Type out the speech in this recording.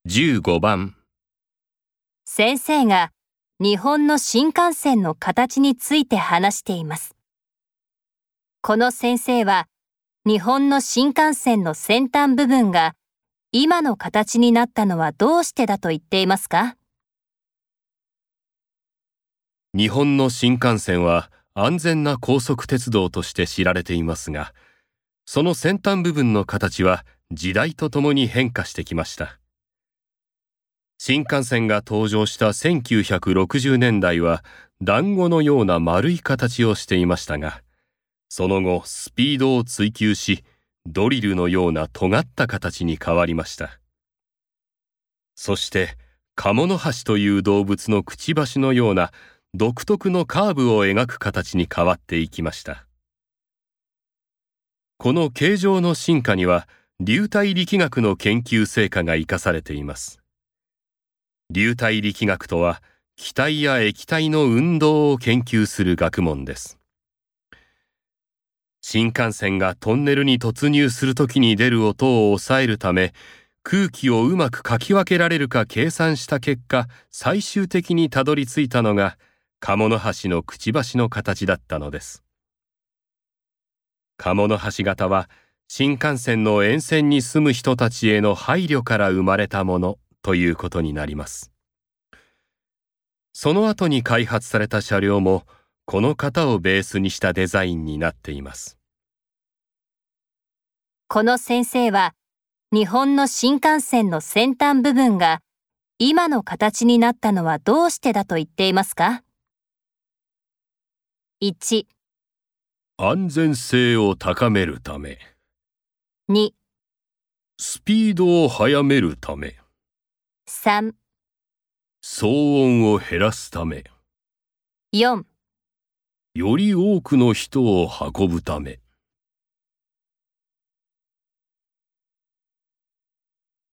15番。 先生が日本の新幹線の形について話しています。この先生は日本の新幹線の先端部分が今の形になったのはどうしてだと言っていますか？ 日本の新幹線は安全な高速鉄道として知られていますが、その先端部分の形は時代とともに変化してきました。新幹線が登場した1960年代は団子のような丸い形をしていましたが、その後スピードを追求し、ドリルのような尖った形に変わりました。そしてカモノハシという動物のくちばしのような独特のカーブを描く形に変わっていきました。この形状の進化には流体力学の研究成果が生かされています。流体力学とは気体や液体の運動を研究する学問です。新幹線がトンネルに突入するときに出る音を抑えるため、空気をうまくかき分けられるか計算した結果、最終的にたどり着いたのがカモノハシのくちばしの形だったのです。カモノハシ型は新幹線の沿線に住む人たちへの配慮から生まれたものということになります。その後に開発された車両もこの型をベースにしたデザインになっています。 この先生は日本の新幹線の先端部分が今の形になったのはどうしてだと言っていますか？ 1、 安全性を高めるため。 2、 スピードを速めるため。 3、 騒音を減らすため。 4 より多くの人を運ぶため。